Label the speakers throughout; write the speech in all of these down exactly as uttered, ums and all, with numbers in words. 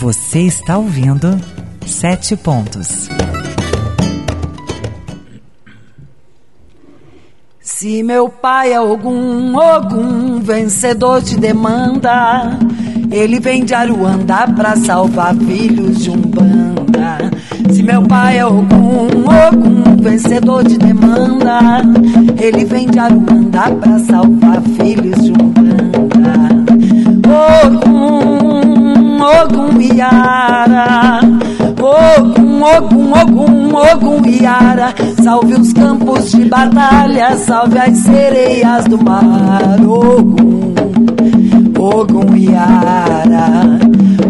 Speaker 1: Você está ouvindo Sete Pontos.
Speaker 2: Se meu pai é Ogum, Ogum, vencedor de demanda, ele vem de Aruanda pra salvar filhos de Umbanda. Se meu pai é Ogum, Ogum, vencedor de demanda, ele vem de Aruanda pra salvar filhos de Umbanda. Ogum, Ogum Iara, Ogum, Ogum, Ogum, Ogum Iara, salve os campos de batalha, salve as sereias do mar. Ogum, Ogum Iara,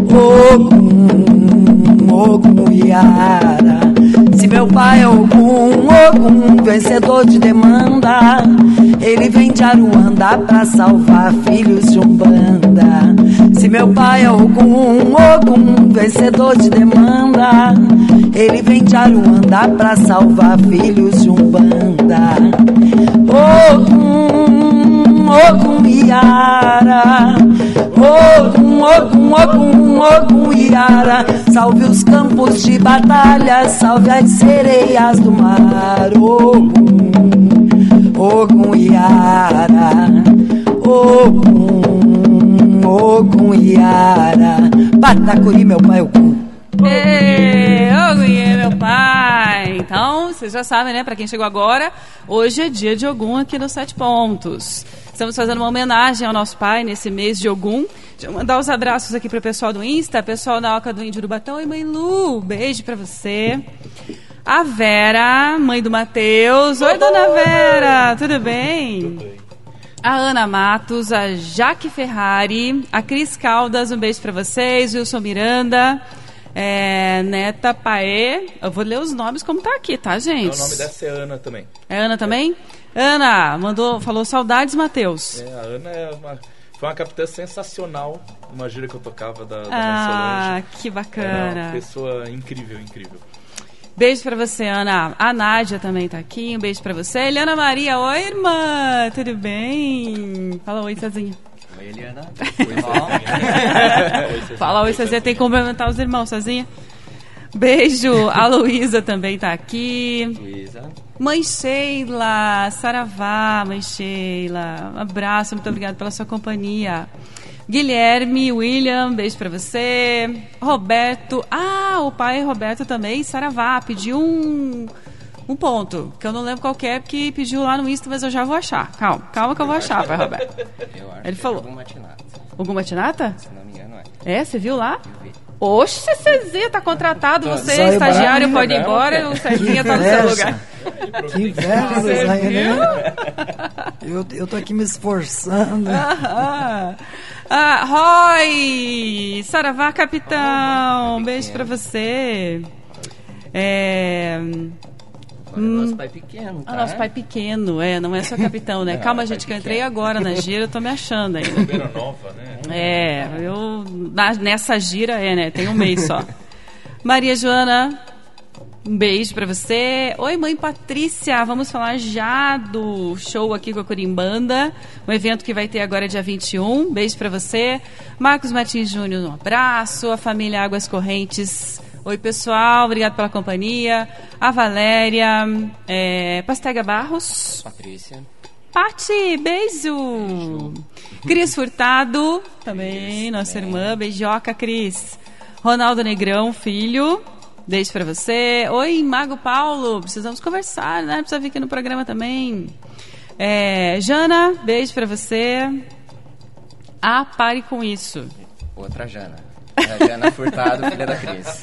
Speaker 2: Ogum, Ogum Iara. Se meu pai é Ogum, Ogum, vencedor de demanda, ele vem de Aruanda pra salvar filhos de Umbanda. Se meu pai é Ogum, Ogum, vencedor de demanda, ele vem de Aruanda pra salvar filhos de Umbanda. Ogum, Ogum Iara, Ogum, Ogum, Ogum, Ogum Iara, salve os campos de batalha, salve as sereias do mar. Ogum, Ogum Iara, Ogum, Ogum Iara, Patacuri, meu pai Ogum.
Speaker 3: Ê, Ogum Iê, meu pai. Então, vocês já sabem, né? Pra quem chegou agora, hoje é dia de Ogum aqui no Sete Pontos. Estamos fazendo uma homenagem ao nosso pai nesse mês de Ogum. Deixa eu mandar os abraços aqui pro pessoal do Insta, pessoal da Oca do Índio do Batão. Oi, mãe Lu, beijo pra você. A Vera, mãe do Matheus. Oi, dona Vera, tudo bem? Tudo bem. A Ana Matos, a Jaque Ferrari, a Cris Caldas, um beijo pra vocês. Wilson Miranda, é, Neta Paê. Eu vou ler os nomes como tá aqui, tá, gente?
Speaker 4: O nome dessa é Ana também.
Speaker 3: É Ana também? É. Ana, mandou, falou saudades, Matheus.
Speaker 4: É, a Ana é uma, foi uma capitã sensacional, uma gira que eu tocava da, da
Speaker 3: Ah,
Speaker 4: Mãe Solange.
Speaker 3: Que bacana.
Speaker 4: É uma pessoa incrível, incrível.
Speaker 3: Beijo pra você, Ana. A Nádia também tá aqui. Um beijo pra você. Eliana Maria. Oi, irmã. Tudo bem? Fala oi, Cezinha.
Speaker 5: Oi, Eliana.
Speaker 3: Oi, Fala oi, Cezinha. Tem que cumprimentar os irmãos, Cezinha. Beijo. A Luísa também tá aqui.
Speaker 5: Luísa.
Speaker 3: Mãe Sheila. Saravá, mãe Sheila. Um abraço. Muito obrigada pela sua companhia. Guilherme, William, beijo pra você. Roberto, ah, o pai Roberto também, Saravá, pediu um, um ponto, que eu não lembro qual que é, porque pediu lá no Insta, mas eu já vou achar. Calma, calma que eu vou achar, pai Roberto.
Speaker 5: Eu acho
Speaker 3: Ele
Speaker 5: que
Speaker 3: falou.
Speaker 5: É algum matinata.
Speaker 3: Algum matinata?
Speaker 5: Se não me engano, é.
Speaker 3: É, você viu lá?
Speaker 5: Eu vi.
Speaker 3: Oxe, Cezinha, tá contratado, você,
Speaker 2: Só
Speaker 3: estagiário,
Speaker 2: eu
Speaker 3: pode ir embora, o Cezinha tá no seu lugar.
Speaker 2: Que inveja,
Speaker 3: Você
Speaker 2: né? Eu, eu tô aqui me esforçando.
Speaker 3: Ah, ah, Roy! Saravá, capitão! Um beijo pra você. É...
Speaker 5: Olha, hum. Nosso pai pequeno, tá?
Speaker 3: Ah, nosso pai pequeno, é, não é só capitão, né? Calma, gente, que eu entrei agora na gira, eu tô me achando ainda.
Speaker 4: Bobeira nova, né?
Speaker 3: É, eu na, nessa gira, é, né? Tem um mês só. Maria Joana, um beijo pra você. Oi, mãe Patrícia, vamos falar já do show aqui com a Corimbanda, um evento que vai ter agora dia vinte e um. Beijo pra você. Marcos Martins Júnior, um abraço. A família Águas Correntes. Oi, pessoal, obrigado pela companhia. A Valéria, é, Pastega Barros.
Speaker 5: Patrícia.
Speaker 3: Pati, beijo. beijo. Cris Furtado, também, Cris, nossa também. Irmã. Beijoca, Cris. Ronaldo Negrão, filho. Beijo pra você. Oi, Mago Paulo, precisamos conversar, né? Precisa vir aqui no programa também. É, Jana, beijo pra você. Ah, pare com isso.
Speaker 5: Outra Jana. É a Jana Furtado, filha da Cris.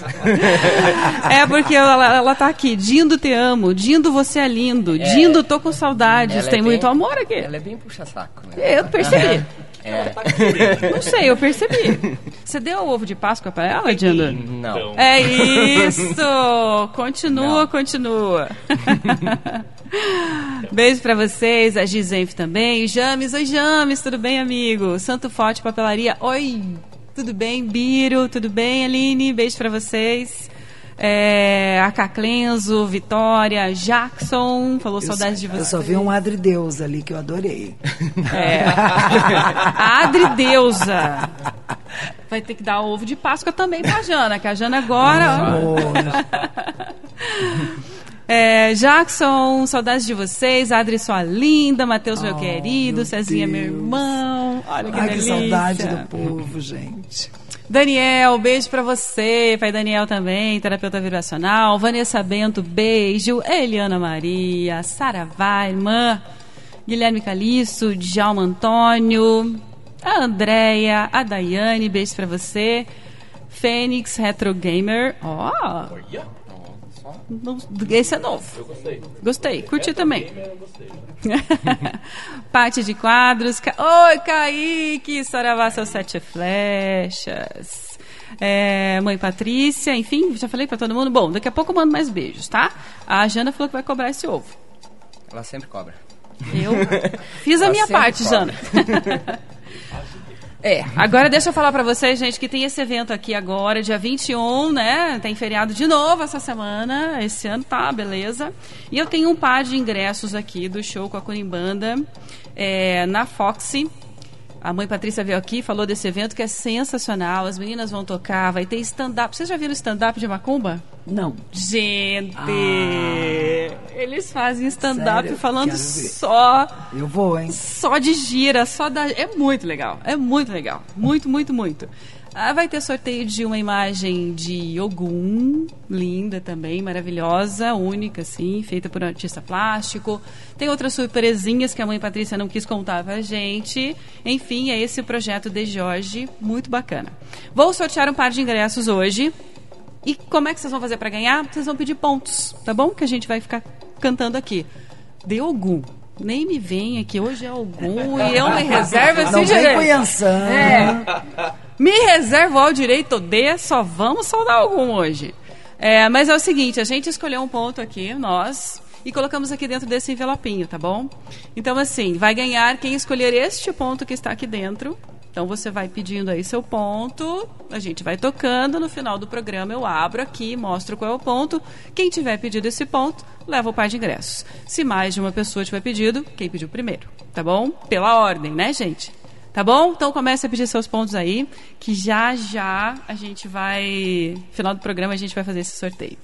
Speaker 3: É porque ela, ela tá aqui. Dindo, te amo. Dindo, você é lindo. É, Dindo, tô com saudades. Tem é muito bem, amor aqui.
Speaker 5: Ela é bem puxa-saco, né?
Speaker 3: Eu percebi.
Speaker 5: É.
Speaker 3: Não sei, eu percebi. Você deu o ovo de Páscoa pra ela, Dindo?
Speaker 5: Não.
Speaker 3: É isso! Continua, Não. continua. Beijo pra vocês, a Gizenf também. James, oi James, tudo bem, amigo? Santo Forte Papelaria, oi! Tudo bem, Biro? Tudo bem, Aline? Beijo pra vocês. É, a Caclenzo, Vitória, Jackson, falou eu saudades de vocês.
Speaker 2: Eu só vi um Adri Deusa ali que eu adorei.
Speaker 3: É. A Adri Deusa. vai ter que dar ovo de Páscoa também pra Jana, que a Jana agora... É, Jackson, saudades de vocês. Adri, sua linda. Matheus, meu oh, querido. Meu Cezinha, Deus. Meu irmão. Olha que
Speaker 2: Ai,
Speaker 3: delícia.
Speaker 2: Que saudade do povo, gente.
Speaker 3: Daniel, beijo pra você. Pai Daniel também, terapeuta vibracional. Vanessa Bento, beijo. Eliana Maria, Sara Weilman, Guilherme Caliço, Djalma Antônio, a Andréia, a Daiane, beijo pra você. Fênix Retro Gamer. Ó. Oh. Esse é novo.
Speaker 4: Eu gostei.
Speaker 3: Gostei, curti
Speaker 4: Retro
Speaker 3: também.
Speaker 4: Gamer, eu gostei.
Speaker 3: Pati de quadros. Ca... Oi, Kaique! Saravá, seus sete flechas. É, mãe Patrícia, enfim, já falei pra todo mundo. Bom, daqui a pouco eu mando mais beijos, tá? A Jana falou que vai cobrar esse ovo.
Speaker 5: Ela sempre cobra.
Speaker 3: Eu fiz a
Speaker 5: Ela
Speaker 3: minha parte,
Speaker 5: cobra.
Speaker 3: Jana. É, agora deixa eu falar pra vocês, gente, que tem esse evento aqui agora, dia vinte e um, né? Tem feriado de novo essa semana. Esse ano tá, beleza. E eu tenho um par de ingressos aqui do show com a Curimbanda é, na Foxy. A mãe Patrícia veio aqui, falou desse evento que é sensacional. As meninas vão tocar, vai ter stand-up. Vocês já viram stand-up de macumba?
Speaker 2: Não.
Speaker 3: Gente,
Speaker 2: Ah.
Speaker 3: eles fazem stand-up
Speaker 2: Sério?
Speaker 3: falando
Speaker 2: Quero ver.
Speaker 3: só...
Speaker 2: Eu vou, hein?
Speaker 3: Só de gira, só da... É muito legal, é muito legal. Muito, muito, muito. Ah, vai ter sorteio de uma imagem de Ogum, linda também, maravilhosa, única, assim, feita por um artista plástico. Tem outras surpresinhas que a mãe Patrícia não quis contar pra gente. Enfim, é esse o projeto de Jorge, muito bacana. Vou sortear um par de ingressos hoje. E como é que vocês vão fazer pra ganhar? Vocês vão pedir pontos, tá bom? Que a gente vai ficar cantando aqui. De Ogum. Nem me venha que hoje é Ogum e eu me reservo assim
Speaker 2: Não
Speaker 3: de
Speaker 2: vem
Speaker 3: jeito.
Speaker 2: com Yansan.
Speaker 3: É. Me reservo ao direito de, só vamos saudar algum hoje. É, mas é o seguinte, a gente escolheu um ponto aqui, nós, e colocamos aqui dentro desse envelopinho, tá bom? Então, assim, vai ganhar quem escolher este ponto que está aqui dentro. Então, você vai pedindo aí seu ponto, a gente vai tocando, no final do programa eu abro aqui, mostro qual é o ponto. Quem tiver pedido esse ponto, leva o par de ingressos. Se mais de uma pessoa tiver pedido, quem pediu primeiro, tá bom? Pela ordem, né, gente? Tá bom? Então comece a pedir seus pontos aí, que já já a gente vai... No final do programa a gente vai fazer esse sorteio.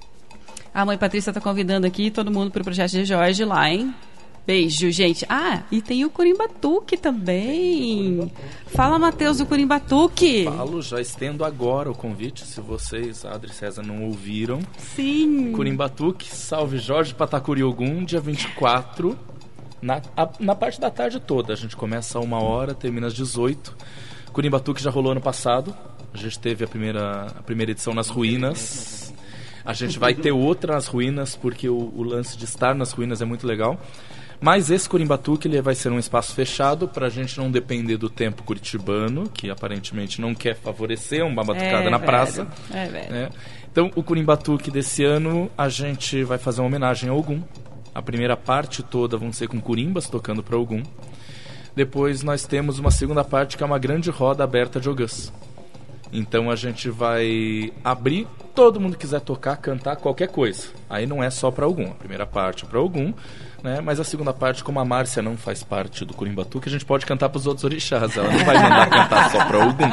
Speaker 3: A mãe Patrícia tá convidando aqui todo mundo pro projeto de Jorge lá, hein? Beijo, gente. Ah, e tem o Curimbatuque também. Fala, Matheus, do Curimbatuque.
Speaker 4: Falo, já estendo agora o convite, se vocês, Adri e César, não ouviram.
Speaker 3: Sim.
Speaker 4: Curimbatuque, Salve Jorge, Patacuri Ogum, dia vinte e quatro. Na, a, na parte da tarde toda, a gente começa a uma hora, termina às dezoito. Curimbatuque já rolou ano passado. A gente teve a primeira, a primeira edição nas ruínas. A gente vai ter outra nas ruínas, porque o, o lance de estar nas ruínas é muito legal. Mas esse Curimbatuque ele vai ser um espaço fechado para a gente não depender do tempo curitibano, que aparentemente não quer favorecer uma batucada
Speaker 3: É,
Speaker 4: na
Speaker 3: velho.
Speaker 4: praça.
Speaker 3: É, velho.
Speaker 4: Né? Então, o Curimbatuque desse ano, a gente vai fazer uma homenagem ao Ogum. A primeira parte toda vão ser com curimbas tocando para Ogum. Depois nós temos uma segunda parte que é uma grande roda aberta de Ogãs. Então a gente vai abrir, todo mundo quiser tocar, cantar qualquer coisa. Aí não é só para Ogum. A primeira parte é para Ogum, né? Mas a segunda parte, como a Márcia não faz parte do Curimbatuque, a gente pode cantar para os outros orixás. Ela não vai mandar cantar só para Ogum.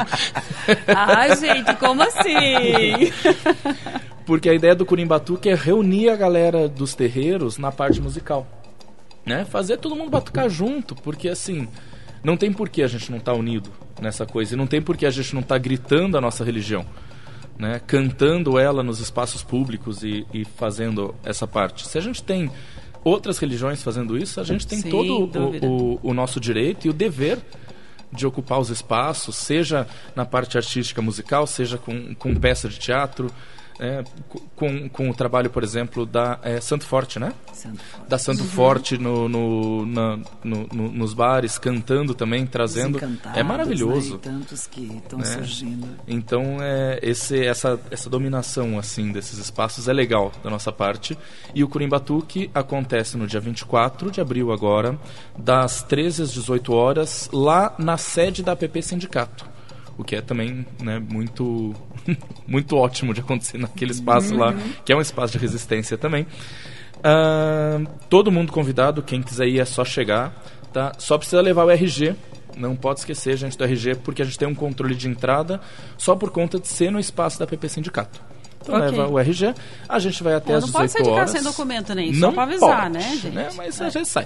Speaker 3: Ai, gente, como assim?
Speaker 4: Porque a ideia do Curimbatuque é reunir a galera dos terreiros na parte musical, né? Fazer todo mundo batucar junto, porque assim, não tem por que a gente não estar tá unido nessa coisa, e não tem por que a gente não estar tá gritando a nossa religião, né? Cantando ela nos espaços públicos e, e fazendo essa parte. Se a gente tem outras religiões fazendo isso, a gente tem
Speaker 3: Sem
Speaker 4: todo
Speaker 3: dúvida.
Speaker 4: o, o, o nosso direito e o dever de ocupar os espaços, seja na parte artística musical, seja com, com peça de teatro, é, com, com o trabalho, por exemplo, da é, Santo Forte, né?
Speaker 2: Santo Forte.
Speaker 4: Da Santo
Speaker 3: Uhum.
Speaker 4: Forte no, no, na, no, no, nos bares, cantando também, trazendo.
Speaker 2: Os Encantados,
Speaker 4: É maravilhoso.
Speaker 2: né? E tantos que estão
Speaker 4: É.
Speaker 2: surgindo.
Speaker 4: Então, é, esse, essa, essa dominação assim, desses espaços é legal da nossa parte. E o Curimbatuque acontece no dia vinte e quatro de abril agora, das treze às dezoito horas, lá na sede da A P P Sindicato. O que é também, né, muito, muito ótimo de acontecer naquele espaço lá, que é um espaço de resistência também. Ah, todo mundo convidado, quem quiser ir é só chegar, tá? Só precisa levar o R G, Não pode esquecer, gente, do R G, porque a gente tem um controle de entrada só por conta de ser no espaço da P P Sindicato. Então okay. leva o R G, a gente vai até
Speaker 3: Pô,
Speaker 4: às dezoito horas.
Speaker 3: Não pode sair de casa sem documento nem,
Speaker 4: não
Speaker 3: só pra avisar,
Speaker 4: pode,
Speaker 3: né, gente?
Speaker 4: Né? Mas
Speaker 3: é.
Speaker 4: a gente sai.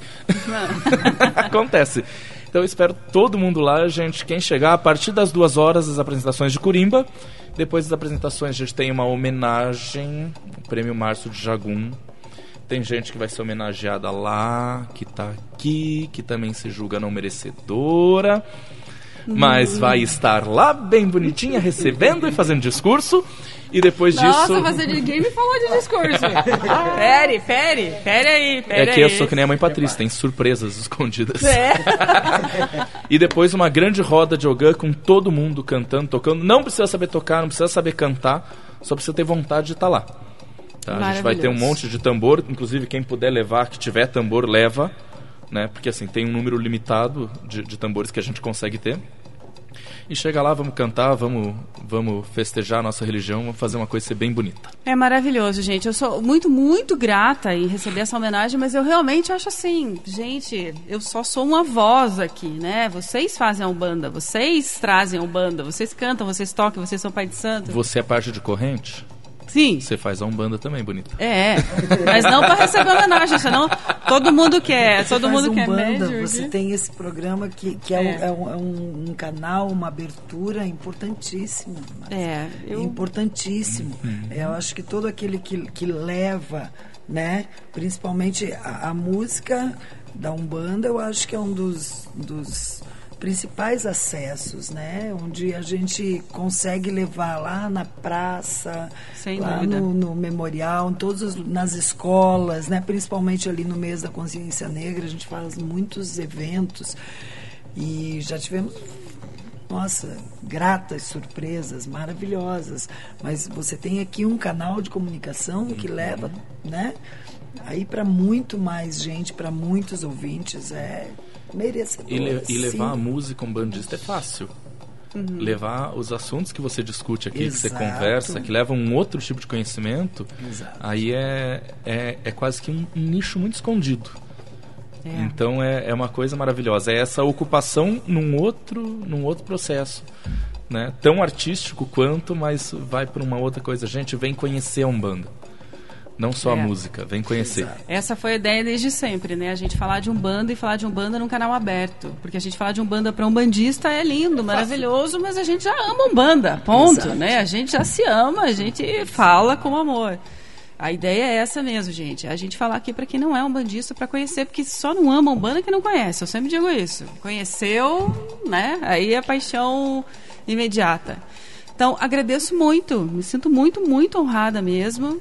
Speaker 4: Acontece. Então eu espero todo mundo lá, gente. Quem chegar, a partir das duas horas, as apresentações de Curimba. Depois das apresentações, a gente tem uma homenagem, o Prêmio Março de Jagum. Tem gente que vai ser homenageada lá, que tá aqui, que também se julga não merecedora. Mas vai estar lá, bem bonitinha, recebendo e fazendo discurso. E depois
Speaker 3: Nossa,
Speaker 4: disso...
Speaker 3: Nossa, mas ninguém me falou de discurso. Pere, pere, pere aí, pere
Speaker 4: É que eu
Speaker 3: aí.
Speaker 4: sou que nem a mãe Patrícia, tem surpresas escondidas.
Speaker 3: É.
Speaker 4: E depois uma grande roda de ogã com todo mundo cantando, tocando. Não precisa saber tocar, não precisa saber cantar, só precisa ter vontade de estar lá. Tá? A gente vai ter um monte de tambor, inclusive quem puder levar, que tiver tambor, leva. Né? Porque assim, tem um número limitado de, de tambores que a gente consegue ter. E chega lá, vamos cantar, vamos, vamos festejar a nossa religião, vamos fazer uma coisa ser bem bonita.
Speaker 3: É maravilhoso, gente. Eu sou muito, muito grata em receber essa homenagem, mas eu realmente acho assim, gente, eu só sou uma voz aqui, né? Vocês fazem a Umbanda, vocês trazem a Umbanda, vocês cantam, vocês tocam, vocês são pai de santo.
Speaker 4: Você é parte de corrente?
Speaker 3: Sim.
Speaker 4: Você faz a Umbanda também, bonita.
Speaker 3: É, mas não para receber homenagem, senão todo mundo quer, todo
Speaker 2: faz
Speaker 3: mundo quer
Speaker 2: Umbanda,
Speaker 3: médio.
Speaker 2: Você tem esse programa que, que é, é. Um, é um, um canal, uma abertura importantíssima.
Speaker 3: É, eu...
Speaker 2: importantíssimo. Uhum. Eu acho que todo aquele que, que leva, né, principalmente a, a música da Umbanda, eu acho que é um dos, dos principais acessos, né? Onde a gente consegue levar lá na praça,
Speaker 3: sem
Speaker 2: lá
Speaker 3: dúvida.
Speaker 2: No, no memorial, em todos os, nas escolas, né? Principalmente ali no mês da consciência negra, a gente faz muitos eventos e já tivemos, nossa, gratas surpresas, maravilhosas. Mas você tem aqui um canal de comunicação que leva, né? Aí para muito mais gente, para muitos ouvintes, é merecedor.
Speaker 4: E, le e levar
Speaker 2: sim.
Speaker 4: a música umbandista é fácil. Uhum. Levar os assuntos que você discute aqui,
Speaker 2: Exato.
Speaker 4: que você conversa, que levam um outro tipo de conhecimento,
Speaker 2: Exato.
Speaker 4: aí é, é, é quase que um, um nicho muito escondido. É. Então é, é uma coisa maravilhosa. É essa ocupação num outro, num outro processo. Né? Tão artístico quanto, mas vai para uma outra coisa. Gente, vem conhecer a Umbanda. Não só é. a música, vem conhecer.
Speaker 3: Exato. Essa foi a ideia desde sempre, né? A gente falar de Umbanda e falar de Umbanda num canal aberto. Porque a gente falar de Umbanda para umbandista é lindo, maravilhoso, mas a gente já ama Umbanda, ponto, Exato. Né? A gente já se ama, a gente fala com amor. A ideia é essa mesmo, gente. A gente falar aqui para quem não é umbandista para conhecer, porque só não ama Umbanda que não conhece. Eu sempre digo isso. Conheceu, né? Aí é paixão imediata. Então, agradeço muito. Me sinto muito, muito honrada mesmo.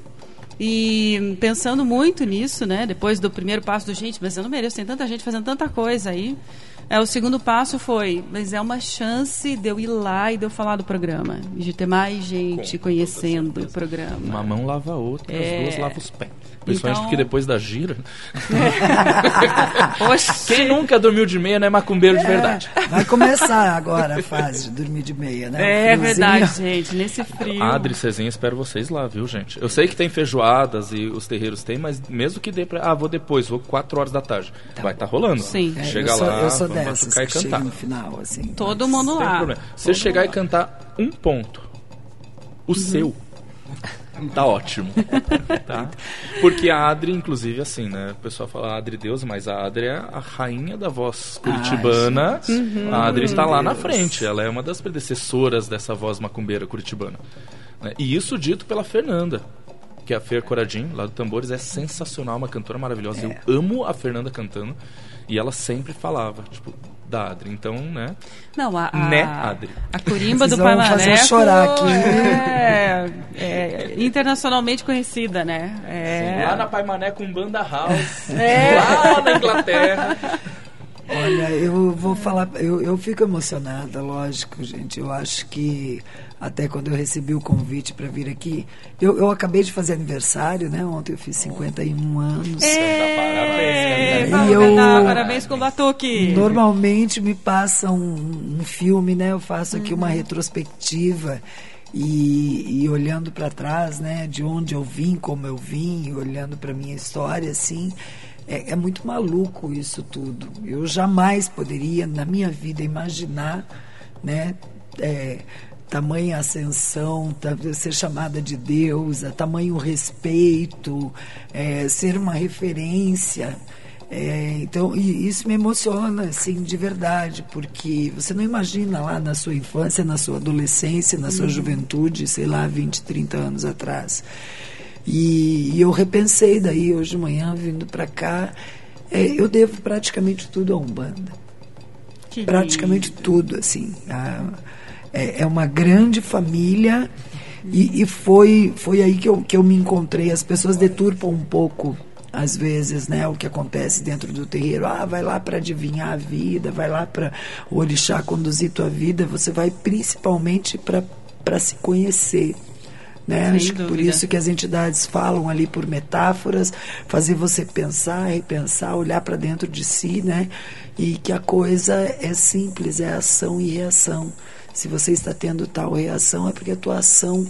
Speaker 3: E pensando muito nisso, né? Depois do primeiro passo do gente, mas eu não mereço, tem tanta gente fazendo tanta coisa aí. É, o segundo passo foi, mas é uma chance de eu ir lá e de eu falar do programa. De ter mais gente Com conhecendo o programa.
Speaker 4: Uma mão lava a outra, é... as duas lavam os pés. Principalmente
Speaker 3: então...
Speaker 4: porque depois da gira...
Speaker 3: É. Poxa.
Speaker 4: Quem nunca dormiu de meia não é macumbeiro
Speaker 2: é,
Speaker 4: de verdade.
Speaker 2: Vai começar agora a fase de dormir de meia, né?
Speaker 3: É verdade, gente, nesse frio.
Speaker 4: Adri, Cezinha, espero vocês lá, viu, gente? Eu sei que tem feijoadas e os terreiros tem, mas mesmo que dê pra... Ah, vou depois, vou quatro horas da tarde. Tá. Vai estar tá rolando.
Speaker 3: Sim.
Speaker 2: É,
Speaker 4: Chega
Speaker 2: eu sou,
Speaker 4: lá,
Speaker 2: eu sou
Speaker 4: vamos
Speaker 2: dessas
Speaker 4: batucar
Speaker 2: que
Speaker 4: e cantar.
Speaker 2: chega no final, assim.
Speaker 3: Todo mundo lá.
Speaker 4: Se você chegar lá. E cantar um ponto, o uhum. seu... Tá ótimo, tá? Porque a Adri, inclusive, assim, né? O pessoal fala Adri Deus, mas a Adri é a rainha da voz curitibana. Ai, uhum. A Adri está lá na frente. Ela é uma das predecessoras dessa voz macumbeira curitibana. Né? E isso dito pela Fernanda, que é a Fer Coradim, lá do Tambores, é sensacional, uma cantora maravilhosa. É. Eu amo a Fernanda cantando. E ela sempre falava, tipo, da Adri. Então, né?
Speaker 3: Não, a, a,
Speaker 4: né, Adri?
Speaker 3: A Curimba do
Speaker 2: Pai Maneco fazer chorar aqui.
Speaker 3: É, é internacionalmente conhecida, né? É...
Speaker 4: Sim, lá na Pai Mané com Banda House, é. Lá na Inglaterra.
Speaker 2: Olha, eu vou falar, eu, eu fico emocionada, lógico, gente. Eu acho que até quando eu recebi o convite para vir aqui, eu, eu acabei de fazer aniversário, né? Ontem eu fiz cinquenta e um anos.
Speaker 3: É,
Speaker 2: parabéns. E eu,
Speaker 3: parabéns com o Batuque.
Speaker 2: Normalmente me passa um, um filme, né? Eu faço aqui uhum. uma retrospectiva. E, e olhando para trás, né, de onde eu vim, como eu vim, olhando para minha história, assim, É, é muito maluco isso tudo. Eu jamais poderia, na minha vida, imaginar, né, é, tamanha ascensão, ser chamada de deusa, tamanho respeito, é, ser uma referência. É, então, e isso me emociona, assim, de verdade, porque você não imagina lá na sua infância, na sua adolescência, na sua uhum. juventude, sei lá, vinte, trinta anos atrás. E, e eu repensei daí, hoje de manhã, vindo para cá, é, eu devo praticamente tudo à Umbanda. Que praticamente lindo. Tudo, assim. A, é, é uma grande família e, e foi, foi aí que eu, que eu me encontrei. As pessoas deturpam um pouco, às vezes, né, o que acontece dentro do terreiro. Ah, vai lá para adivinhar a vida, vai lá para o orixá conduzir tua vida. Você vai principalmente para se conhecer. Né? Acho que por isso que as entidades falam ali por metáforas, fazer você pensar, repensar, olhar para dentro de si, né? E que a coisa é simples, é ação e reação. Se você está tendo tal reação, é porque a tua ação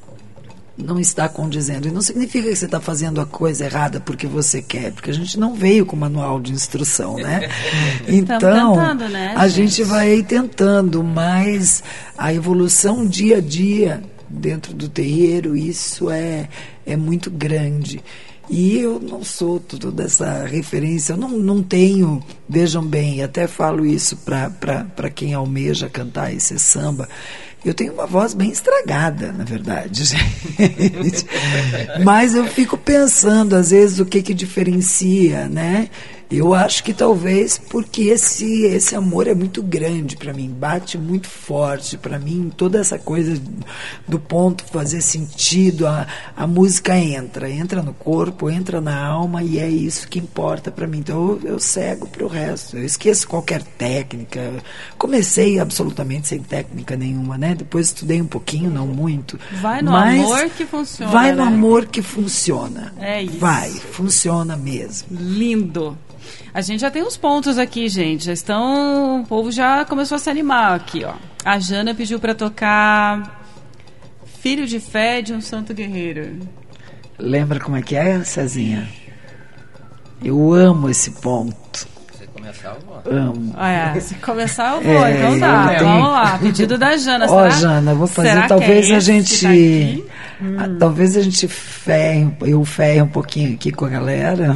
Speaker 2: não está condizendo. E não significa que você está fazendo a coisa errada porque você quer, porque a gente não veio com manual de instrução, né? Então, tentando, né, a gente? gente vai tentando, mas a evolução dia a dia dentro do terreiro, isso é, é muito grande. E eu não sou toda essa referência, eu não, não tenho, vejam bem, até falo isso para quem almeja cantar esse samba, eu tenho uma voz bem estragada, na verdade, gente. Mas eu fico pensando, às vezes, o que que diferencia, né? Eu acho que talvez porque esse, esse amor é muito grande para mim, bate muito forte para mim, toda essa coisa do ponto fazer sentido, a, a música entra, entra no corpo, entra na alma e é isso que importa para mim. Então eu, eu cego para o resto, eu esqueço qualquer técnica. Comecei absolutamente sem técnica nenhuma, né? Depois estudei um pouquinho, não muito.
Speaker 3: Vai no
Speaker 2: mas
Speaker 3: amor que funciona.
Speaker 2: Vai no
Speaker 3: né?
Speaker 2: amor que funciona.
Speaker 3: É isso.
Speaker 2: Vai, funciona mesmo.
Speaker 3: Lindo. A gente já tem uns pontos aqui, gente. Já estão. O povo já começou a se animar aqui, ó. A Jana pediu para tocar Filho de Fé de um Santo Guerreiro.
Speaker 2: Lembra como é que é, Cezinha? Eu amo esse ponto.
Speaker 5: Se começar, eu vou.
Speaker 2: Amo.
Speaker 3: Ah, é. Se começar, eu vou. É, então tá.
Speaker 2: tenho...
Speaker 3: Vamos lá. Pedido da Jana.
Speaker 2: Ó, oh, Jana, eu vou fazer.
Speaker 3: Será
Speaker 2: talvez
Speaker 3: que é
Speaker 2: a gente.
Speaker 3: Tá
Speaker 2: Hum. Talvez a gente ferre, eu ferre um pouquinho aqui com a galera.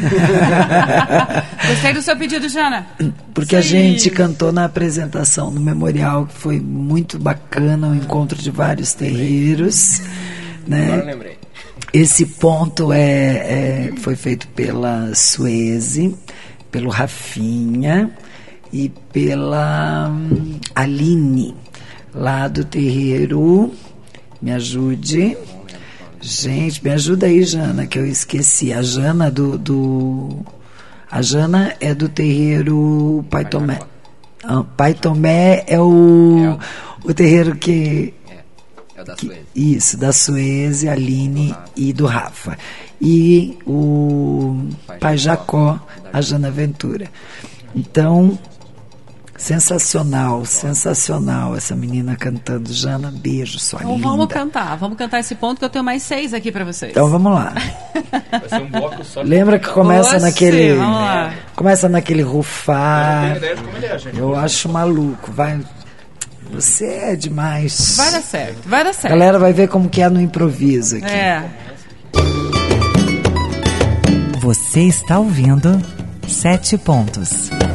Speaker 3: Gostei do seu pedido, Jana.
Speaker 2: Porque Sim. a gente cantou na apresentação no Memorial, que foi muito bacana, o um encontro de vários terreiros. Né?
Speaker 5: Agora eu lembrei.
Speaker 2: Esse ponto é, é, foi feito pela Sueze, pelo Rafinha e pela hum, Aline, lá do terreiro. Me ajude. Gente, me ajuda aí, Jana, que eu esqueci. A Jana do... do a Jana é do terreiro Pai Tomé. Ah, Pai Tomé é o, o terreiro que...
Speaker 5: É, é o da
Speaker 2: que,
Speaker 5: Sueze.
Speaker 2: Isso, da Sueze, Aline e do Rafa. E o Pai, Pai Jacó, a Jana Ventura. Então... Sensacional, sensacional essa menina cantando. Jana, beijo, sua
Speaker 3: então,
Speaker 2: linda.
Speaker 3: Vamos cantar, vamos cantar esse ponto que eu tenho mais seis aqui pra vocês.
Speaker 2: Então vamos lá.
Speaker 4: Vai ser um bloco só.
Speaker 2: Lembra que começa
Speaker 3: Você,
Speaker 2: naquele.
Speaker 3: vamos lá.
Speaker 2: Começa naquele rufar.
Speaker 4: Eu não tenho ideia de como ele é, gente.
Speaker 2: Eu acho maluco. Vai. Você é demais.
Speaker 3: Vai dar certo, vai dar certo.
Speaker 2: A galera vai ver como que é no improviso aqui.
Speaker 3: É.
Speaker 1: Você está ouvindo Sete Pontos.